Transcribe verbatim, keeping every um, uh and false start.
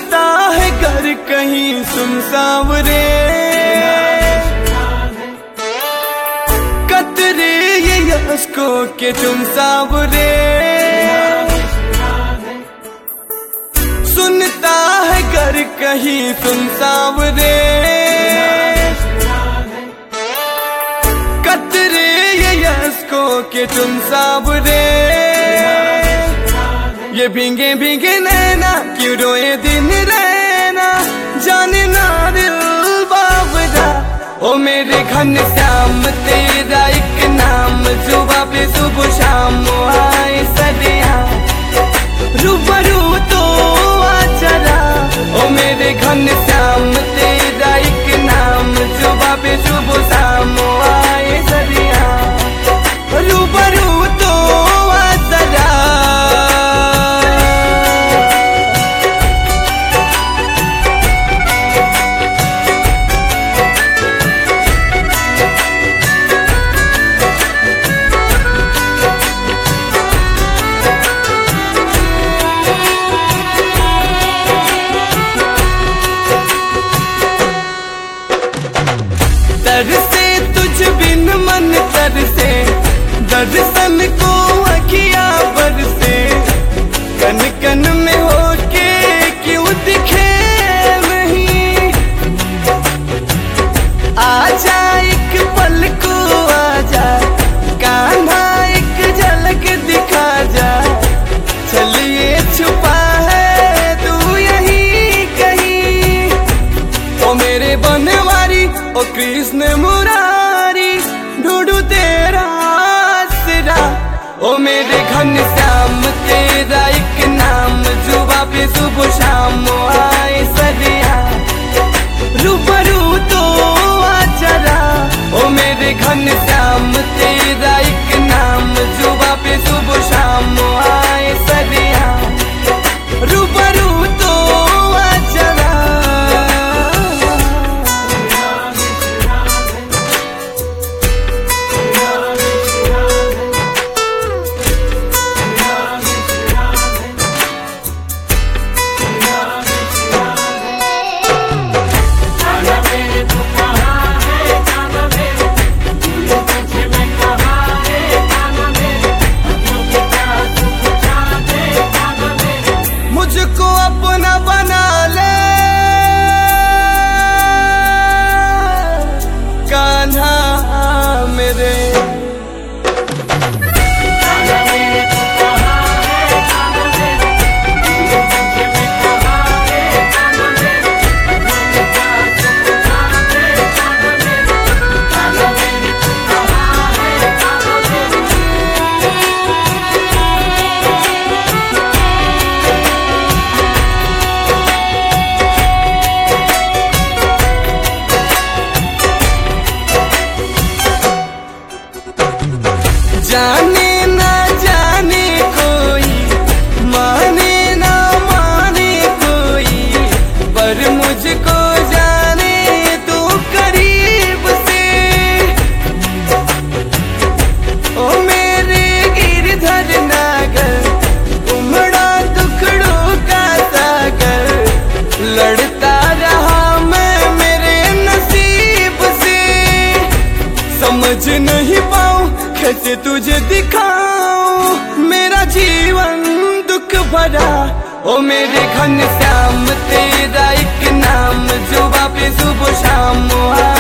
सुनता है घर कहीं सुनसावरे, कतरे ये यस्को के तुम सावरे। सुनता है घर कहीं सुनसावरे, कतरे ये यस्को के तुम सावरे। ये भीगे भीगे नैना क्यों रोए दिन रहना, जाने ना दिल बाबरा। ओ मेरे घन श्याम तेरा एक नाम, जुबा पे सुबह शाम आए सदिया, रूबरू तो आ जरा। ओ मेरे घन श्याम तेरा एक नाम, जुबा पे सुबह शाम आए सदिया, रूबरू तो आ जरा। तरसे तुझ बिन मन तरसे, दर्शन को अखिया बरसे, कन कन में होके क्यों दिखे नहीं। आजा एक पल को आजा, कान्हा एक झलक दिखा जा। चलिए छुपा है तू यही कहीं, ओ मेरे बनवारी ओ कृष्ण मुरारी, ढूंढू तेरा आसरा। ओ मेरे घन श्याम तेरा एक नाम, जुबा पे सुबह शाम आए सदिया, रूबरू तो आ जरा। ओ मेरे घन श्याम तेरा एक नाम, जुबा पे सुबह शाम आए सदिया, रूबरू तो आ जरा। मुझको अपना बना ले कान्हा मेरे, जाने ना जाने कोई, माने ना माने कोई, पर मुझको जाने तो करीब से। ओ मेरे गिरधर नागर, उमड़ा टुकड़ों का सागर, लड़ता रहा मैं मेरे नसीब से। समझ नहीं पाऊं कैसे तुझे दिखाऊं, मेरा जीवन दुख भरा। ओ मेरे घन श्याम तेरा एक नाम, जुबा पे सुबह शाम